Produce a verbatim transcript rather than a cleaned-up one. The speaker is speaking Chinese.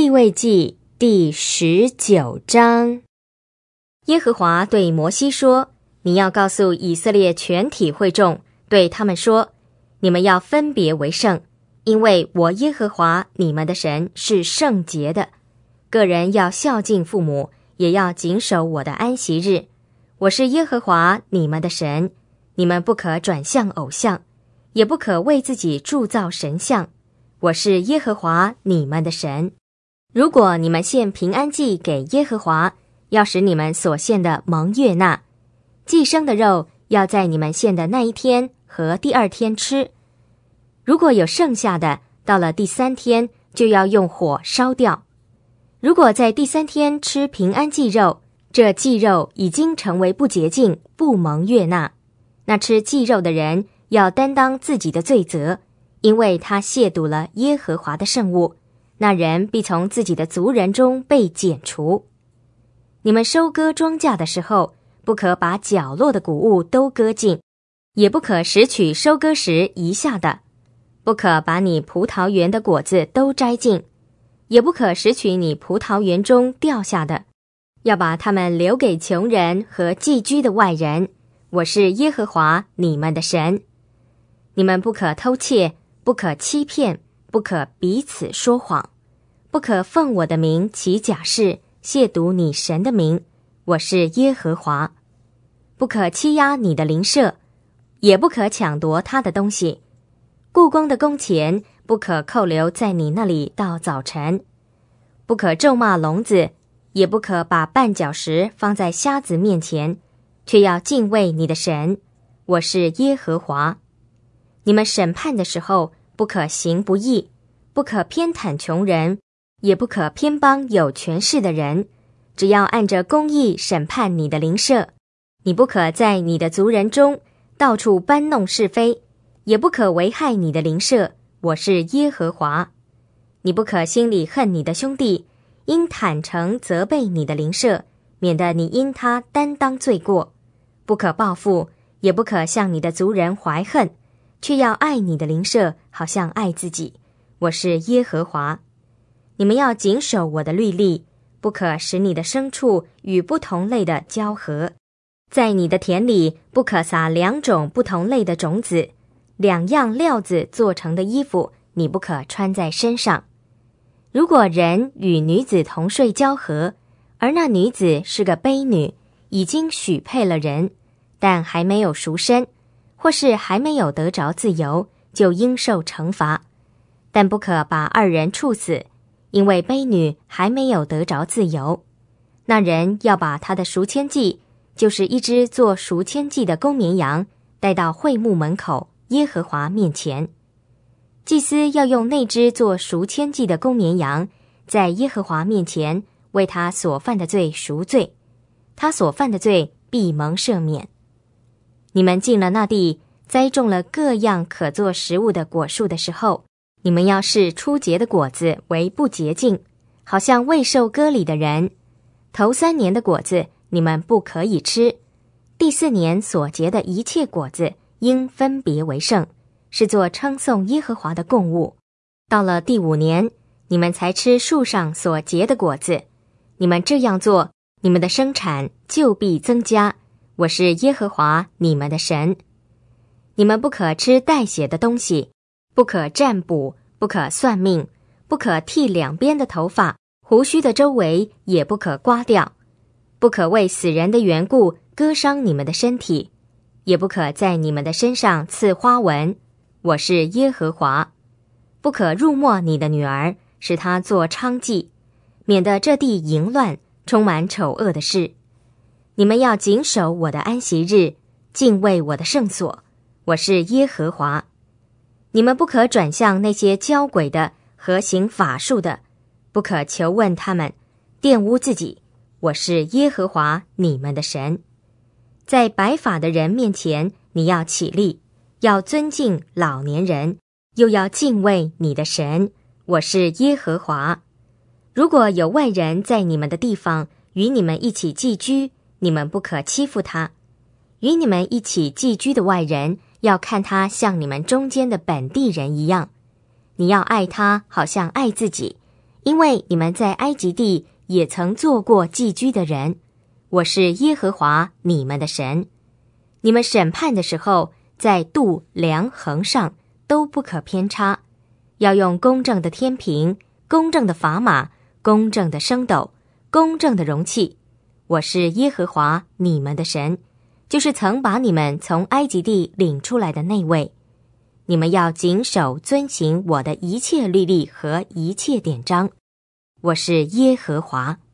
利未记第十九章。耶和华对摩西说，你要告诉以色列全体会众，对他们说，你们要分别为圣，因为我耶和华你们的神是圣洁的。个人要孝敬父母，也要谨守我的安息日。我是耶和华你们的神，你们不可转向偶像，也不可为自己铸造神像。我是耶和华你们的神。如果你们献平安祭给耶和华，要使你们所献的蒙悦纳。祭牲的肉要在你们献的那一天和第二天吃。如果有剩下的，到了第三天就要用火烧掉。如果在第三天吃平安祭肉，这祭肉已经成为不洁净，不蒙悦纳，那吃祭肉的人要担当自己的罪责，因为他亵渎了耶和华的圣物，那人必从自己的族人中被剪除。你们收割庄稼的时候，不可把角落的谷物都割尽，也不可拾取收割时遗下的，不可把你葡萄园的果子都摘尽，也不可拾取你葡萄园中掉下的，要把它们留给穷人和寄居的外人。我是耶和华你们的神。你们不可偷窃，不可欺骗，不可彼此说谎，不可奉我的名起假誓，亵渎你神的名。我是耶和华。不可欺压你的邻舍，也不可抢夺他的东西。雇工的工钱不可扣留在你那里到早晨。不可咒骂聋子，也不可把绊脚石放在瞎子面前，却要敬畏你的神。我是耶和华。你们审判的时候，不可行不义，不可偏袒穷人，也不可偏帮有权势的人，只要按着公义审判你的邻舍。你不可在你的族人中到处搬弄是非，也不可危害你的邻舍。我是耶和华。你不可心里恨你的兄弟，应坦诚责备你的邻舍，免得你因他担当罪过。不可报复，也不可向你的族人怀恨，却要爱你的邻舍，好像爱自己。我是耶和华。你们要谨守我的律例，不可使你的牲畜与不同类的交合。在你的田里不可撒两种不同类的种子，两样料子做成的衣服你不可穿在身上。如果人与女子同睡交合，而那女子是个卑女，已经许配了人，但还没有赎身，或是还没有得着自由，就应受惩罚。但不可把二人处死，因为卑女还没有得着自由。那人要把他的赎愆祭，就是一只做赎愆祭的公绵羊，带到会幕门口耶和华面前。祭司要用那只做赎愆祭的公绵羊，在耶和华面前为他所犯的罪赎罪，他所犯的罪必蒙赦免。你们进了那地，栽种了各样可做食物的果树的时候，你们要视初结的果子为不洁净，好像未受割礼的人。头三年的果子你们不可以吃，第四年所结的一切果子应分别为圣，是做称颂耶和华的供物。到了第五年，你们才吃树上所结的果子。你们这样做，你们的生产就必增加。我是耶和华你们的神。你们不可吃带血的东西，不可占卜，不可算命，不可剃两边的头发，胡须的周围也不可刮掉，不可为死人的缘故割伤你们的身体，也不可在你们的身上刺花纹。我是耶和华。不可辱没你的女儿，使她做娼妓，免得这地淫乱，充满丑恶的事。你们要谨守我的安息日，敬畏我的圣所。我是耶和华。你们不可转向那些交鬼的和行法术的，不可求问他们，玷污自己。我是耶和华你们的神。在白发的人面前，你要起立，要尊敬老年人，又要敬畏你的神。我是耶和华。如果有外人在你们的地方与你们一起寄居，你们不可欺负他。与你们一起寄居的外人，要看他像你们中间的本地人一样。你要爱他，好像爱自己， 因为你们在埃及地也曾做过寄居的人。我是耶和华你们的神。你们审判的时候，在度量衡上都不可偏差，要用公正的天平、公正的砝码、公正的升斗、公正的容器。我是耶和华你们的神，就是曾把你们从埃及地领出来的那位。你们要谨守遵行我的一切律例和一切典章。我是耶和华。